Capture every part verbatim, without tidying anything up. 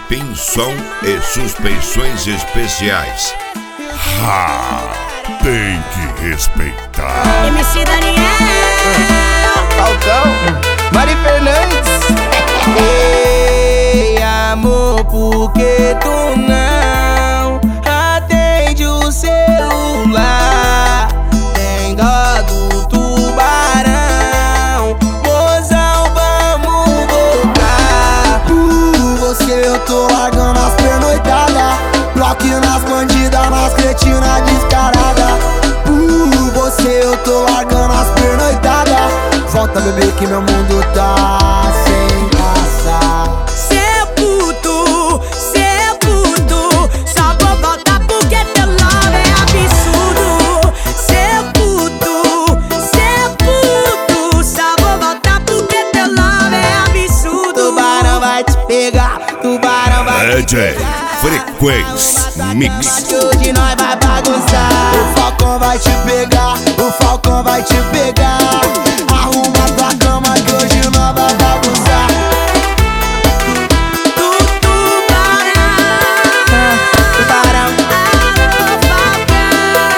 Pinção e suspensões especiais. Ha! Tem que respeitar. M C Daniel, Falcão, Mari Fernandes. Ei, amor, por que tu não atende o celular? Tem dó do tubarão, mozão, vamos voltar. Por você eu tô largando as pernoitadas, bloco nas bandidas, nas cretinas descarada. Por você eu tô largando as pernoitadas. Volta, bebê, que meu mundo tá sem graça. seu puto, seu puto, só vou voltar porque teu love é absurdo. Seu puto, seu puto, só vou voltar porque teu love é absurdo. Tubarão vai te pegar, tubarão vai te D J pegar. Frequência Mix. Que hoje nós vai bagunçar. O Falcão vai te pegar, o Falcão vai te pegar. Arruma tua cama que hoje nós vai bagunçar. Tu tubarão, Tubarão, alô Falcão.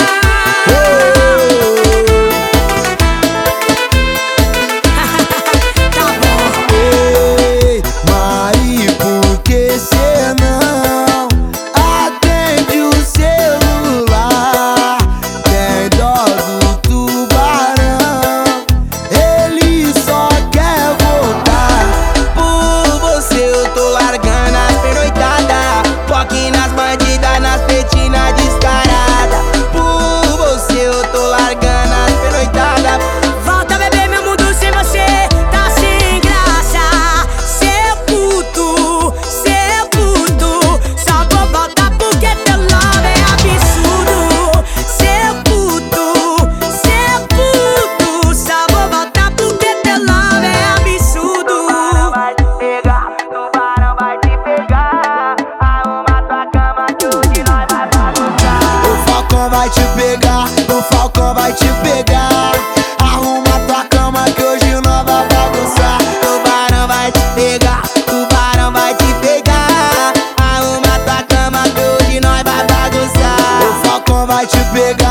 Tá bom. Ei, Mari, por que cê não atende o celular? Tem dó do tubarão, ele só quer voltar. por você eu tô largando as pernoitadas, foque nas bandidas, nas petinas descaradas. Por você eu tô largando as pernoitadas. Volta, bebê, meu mundo sem você tá sem graça. Seu puto, seu puto, só vou voltar porque teu love é absurdo. Seu puto, seu puto, só vou voltar porque teu love é absurdo. Vai te pegar, tubarão vai te pegar. Arruma tua cama que hoje nós vai bagunçar. O Falcão vai te pegar, o Falcão vai te pegar. Arruma tua cama que hoje nós vai bagunçar. Tubarão vai te pegar, tubarão vai te pegar. Arruma tua cama que hoje nós vai bagunçar. O Falcão vai te pegar.